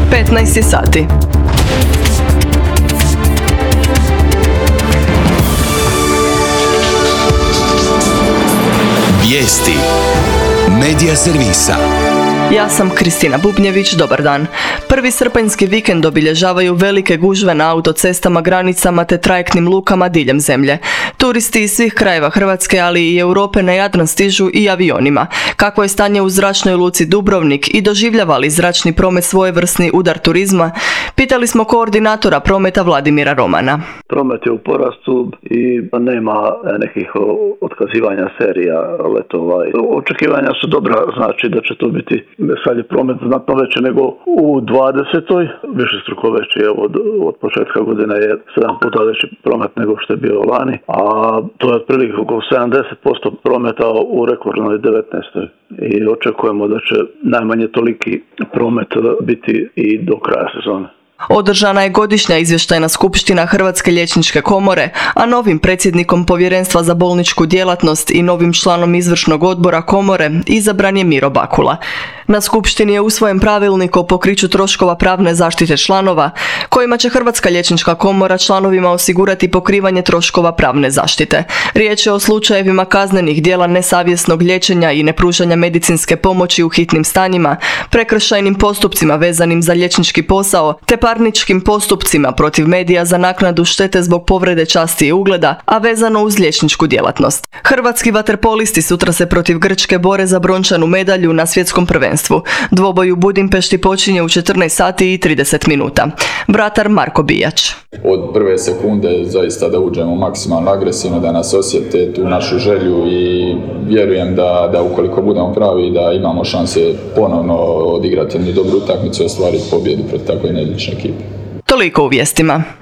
15 sati. Vijesti Medija servisa. Ja sam Kristina Bubnjević, dobar dan. Prvi srpanjski vikend obilježavaju velike gužve na autocestama, granicama te trajektnim lukama diljem zemlje. Turisti iz svih krajeva Hrvatske, ali i Europe na Jadran stižu i avionima. Kakvo je stanje u zračnoj luci Dubrovnik i doživljava li zračni promet svojevrsni udar turizma? Pitali smo koordinatora prometa Vladimira Romana. Promet je u porastu i nema nekih otkazivanja serija letova. Očekivanja su dobra, znači da će to biti sad je promet znatno veći nego u 20. Višestruko veći, od početka godine je 7 puta veći promet nego što je bio lani, a to je otprilike oko 70% prometa u rekordnoj 19. I očekujemo da će najmanje toliki promet biti i do kraja sezone. Održana je godišnja izvještajna skupština Hrvatske liječničke komore, a novim predsjednikom Povjerenstva za bolničku djelatnost i novim članom izvršnog odbora komore izabran je Miro Bakula. Na skupštini je usvojen pravilnik o pokriću troškova pravne zaštite članova, kojima će Hrvatska liječnička komora članovima osigurati pokrivanje troškova pravne zaštite. Riječ je o slučajevima kaznenih djela nesavjesnog liječenja i nepružanja medicinske pomoći u hitnim stanjima, prekršajnim postupcima vezanim za liječnički posao, te parničkim postupcima protiv medija za naknadu štete zbog povrede časti i ugleda, a vezano uz liječničku djelatnost. Hrvatski vaterpolisti sutra se protiv Grčke bore za brončanu medalju na svjetskom prvenstvu. Dvoboj u Budimpešti počinje u 14 sati i 30 minuta. Vratar Marko Bijač. Od prve sekunde zaista da uđemo maksimalno agresivno, da nas osjete tu našu želju i vjerujem da ukoliko budemo pravi da imamo šanse ponovno odigrati jednu dobru utakmicu i ostvariti pobjedu protiv takve neodlične ekipe. Toliko u vijestima.